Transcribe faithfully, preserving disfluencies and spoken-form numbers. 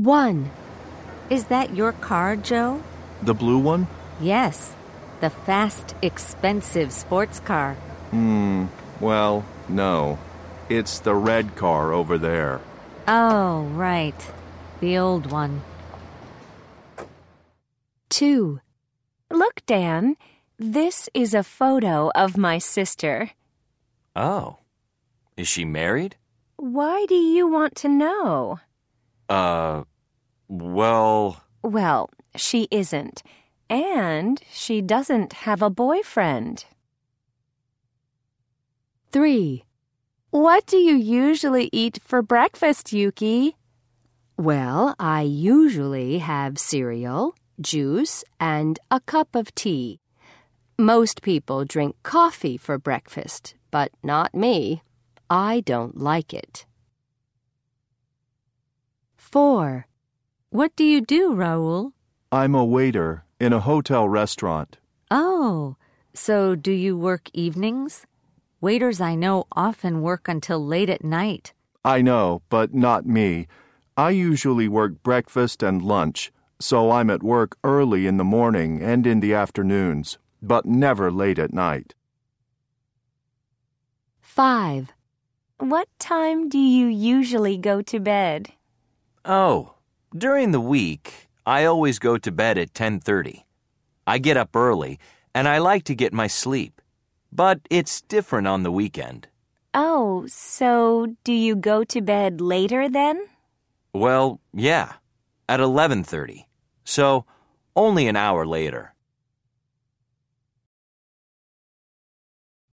One. Is that your car, Joe? The blue one? Yes. The fast, expensive sports car. Hmm, well, no. It's the red car over there. Oh, right. The old one. Two. Look, Dan. This is a photo of my sister. Oh. Is she married? Why do you want to know? Uh, well... Well, she isn't. And she doesn't have a boyfriend. Three. What do you usually eat for breakfast, Yuki? Well, I usually have cereal, juice, and a cup of tea. Most people drink coffee for breakfast, but not me. I don't like it. Four. What do you do, Raul? I'm a waiter in a hotel restaurant. Oh, so do you work evenings? Waiters I know often work until late at night. I know, but not me. I usually work breakfast and lunch, so I'm at work early in the morning and in the afternoons, but never late at night. Five. What time do you usually go to bed? Oh, during the week, I always go to bed at ten thirty. I get up early, and I like to get my sleep. But it's different on the weekend. Oh, so do you go to bed later then? Well, yeah, at eleven thirty. So, only an hour later.